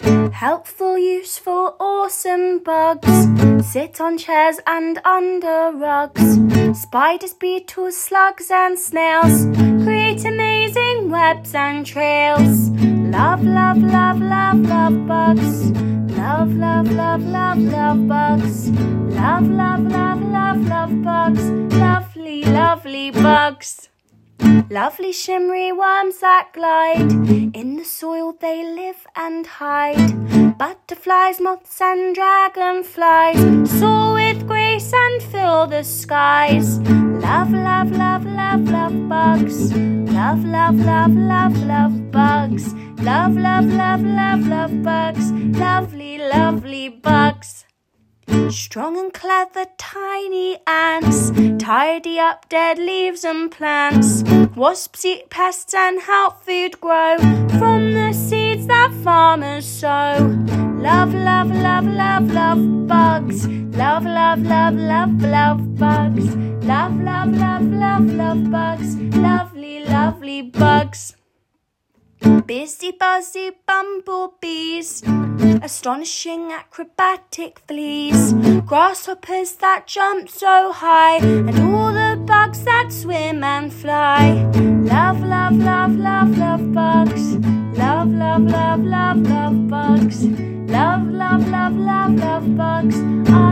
Helpful, useful, awesome bugs sit on chairs and under rugs. Spiders, beetles, slugs and snails create amazing webs and trails. Love, love, love, love, love bugs. Love, love, love, love, love bugs. Love, love, love, love, love bugs. Lovely, lovely bugs. Lovely shimmery worms that glide in the soil, they live and hide. Butterflies, moths and dragonflies soar with grace and fill the skies. Love, love, love, love, love bugs. Love, love, love, love, love bugs. Love, love, love, love, love bugs. Lovely, lovely bugs. Strong and clever tiny ants tidy up dead leaves and plants. Wasps eat pests and help food grow from the seeds that farmers sow. Love, love, love, love, love bugs. Love, love, love, love, love bugs. Love, love, love, love, love bugs. Lovely, lovely bugs. Busy, buzzy bumblebees, astonishing acrobatic fleas, grasshoppers that jump so high, and all the bugs that swim and fly. Love, love, love, love, love bugs. Love, love, love, love, love bugs. Love, love, love, love, love bugs.